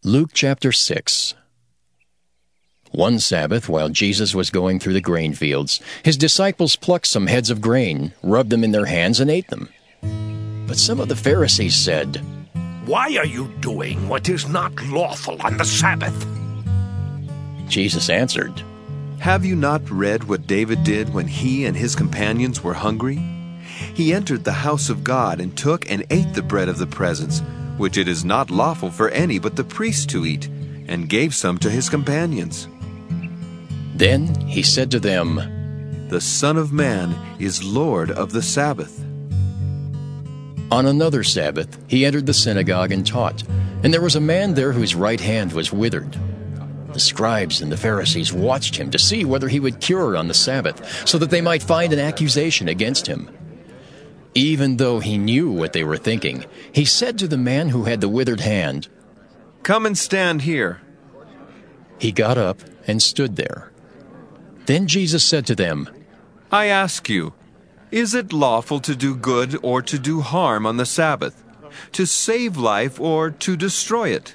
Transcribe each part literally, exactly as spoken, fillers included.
Luke chapter six. One Sabbath, while Jesus was going through the grain fields, his disciples plucked some heads of grain, rubbed them in their hands, and ate them. But some of the Pharisees said, "Why are you doing what is not lawful on the Sabbath?" Jesus answered, "Have you not read what David did when he and his companions were hungry? He entered the house of God and took and ate the bread of the presence, which it is not lawful for any but the priest to eat, and gave some to his companions." Then he said to them, "The Son of Man is Lord of the Sabbath." On another Sabbath he entered the synagogue and taught, and there was a man there whose right hand was withered. The scribes and the Pharisees watched him to see whether he would cure on the Sabbath, so that they might find an accusation against him. Even though he knew what they were thinking, he said to the man who had the withered hand, "Come and stand here." He got up and stood there. Then Jesus said to them, "I ask you, is it lawful to do good or to do harm on the Sabbath, to save life or to destroy it?"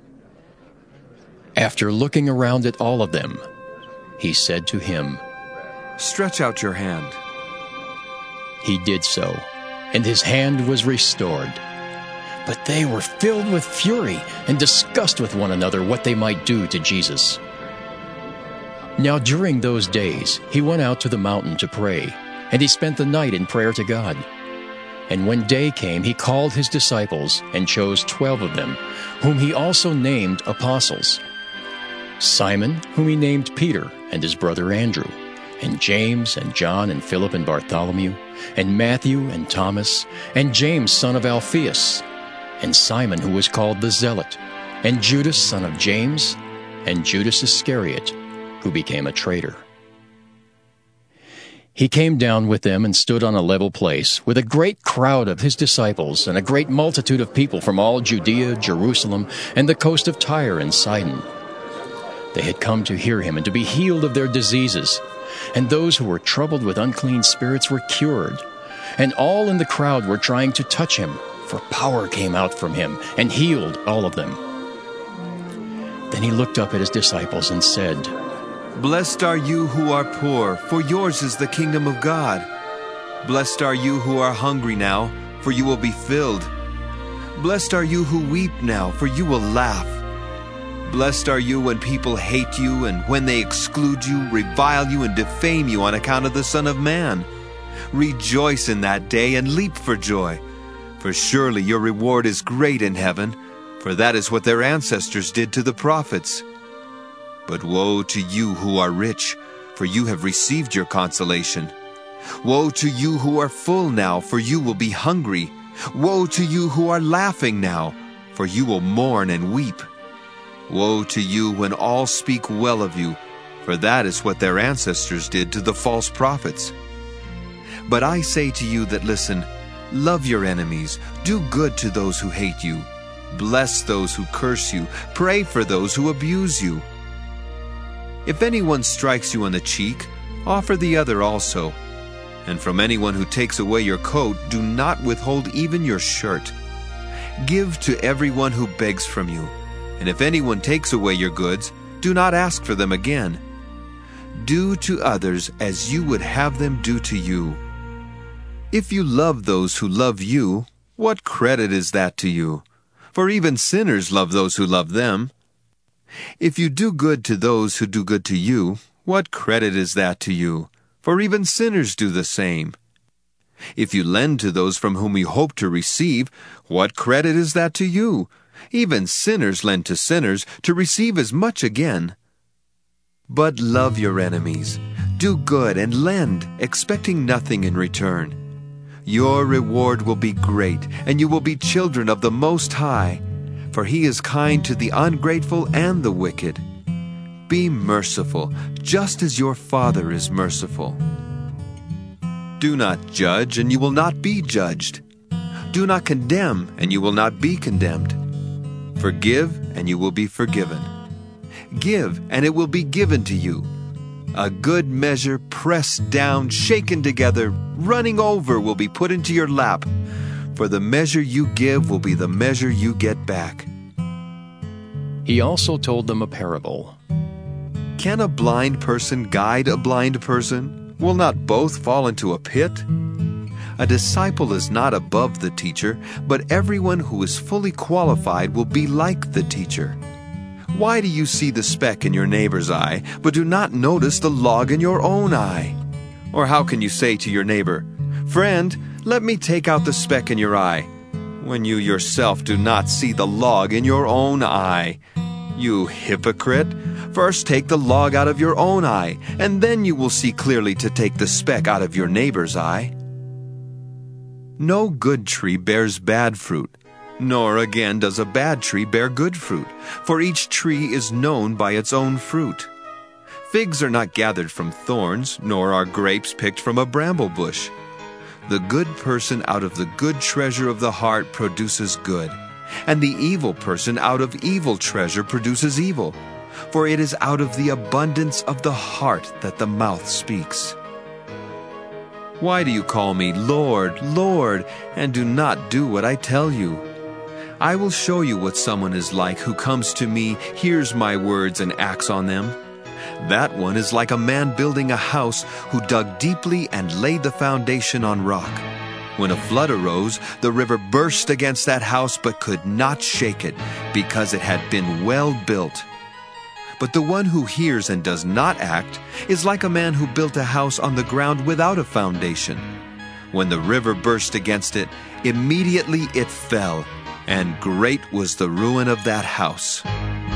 After looking around at all of them, he said to him, "Stretch out your hand." He did so, and his hand was restored. But they were filled with fury and discussed with one another what they might do to Jesus. Now during those days he went out to the mountain to pray, and he spent the night in prayer to God. And when day came, he called his disciples and chose twelve of them, whom he also named apostles: Simon, whom he named Peter, and his brother Andrew, and James and John and Philip and Bartholomew, and Matthew and Thomas, and James son of Alphaeus, and Simon who was called the Zealot, and Judas son of James, and Judas Iscariot, who became a traitor. He came down with them and stood on a level place, with a great crowd of his disciples and a great multitude of people from all Judea, Jerusalem, and the coast of Tyre and Sidon. They had come to hear him and to be healed of their diseases. And those who were troubled with unclean spirits were cured. And all in the crowd were trying to touch him, for power came out from him and healed all of them. Then he looked up at his disciples and said, "Blessed are you who are poor, for yours is the kingdom of God. Blessed are you who are hungry now, for you will be filled. Blessed are you who weep now, for you will laugh. Blessed are you when people hate you, and when they exclude you, revile you, and defame you on account of the Son of Man. Rejoice in that day and leap for joy, for surely your reward is great in heaven, for that is what their ancestors did to the prophets. But woe to you who are rich, for you have received your consolation. Woe to you who are full now, for you will be hungry. Woe to you who are laughing now, for you will mourn and weep. Woe to you when all speak well of you, for that is what their ancestors did to the false prophets. But I say to you that listen, love your enemies, do good to those who hate you, bless those who curse you, pray for those who abuse you. If anyone strikes you on the cheek, offer the other also. And from anyone who takes away your coat, do not withhold even your shirt. Give to everyone who begs from you. And if anyone takes away your goods, do not ask for them again. Do to others as you would have them do to you. If you love those who love you, what credit is that to you? For even sinners love those who love them. If you do good to those who do good to you, what credit is that to you? For even sinners do the same. If you lend to those from whom you hope to receive, what credit is that to you? Even sinners lend to sinners to receive as much again. But love your enemies, do good and lend, expecting nothing in return. Your reward will be great, and you will be children of the Most High, for He is kind to the ungrateful and the wicked. Be merciful, just as your Father is merciful. Do not judge, and you will not be judged. Do not condemn, and you will not be condemned. Forgive, and you will be forgiven. Give, and it will be given to you. A good measure, pressed down, shaken together, running over, will be put into your lap. For the measure you give will be the measure you get back. He also told them a parable. Can a blind person guide a blind person? Will not both fall into a pit? A disciple is not above the teacher, but everyone who is fully qualified will be like the teacher. Why do you see the speck in your neighbor's eye, but do not notice the log in your own eye? Or how can you say to your neighbor, "Friend, let me take out the speck in your eye," when you yourself do not see the log in your own eye? You hypocrite! First take the log out of your own eye, and then you will see clearly to take the speck out of your neighbor's eye. No good tree bears bad fruit, nor again does a bad tree bear good fruit, for each tree is known by its own fruit. Figs are not gathered from thorns, nor are grapes picked from a bramble bush. The good person out of the good treasure of the heart produces good, and the evil person out of evil treasure produces evil. For it is out of the abundance of the heart that the mouth speaks. Why do you call me Lord, Lord, and do not do what I tell you? I will show you what someone is like who comes to me, hears my words, and acts on them. That one is like a man building a house who dug deeply and laid the foundation on rock. When a flood arose, the river burst against that house but could not shake it, because it had been well built. But the one who hears and does not act is like a man who built a house on the ground without a foundation. When the river burst against it, immediately it fell, and great was the ruin of that house.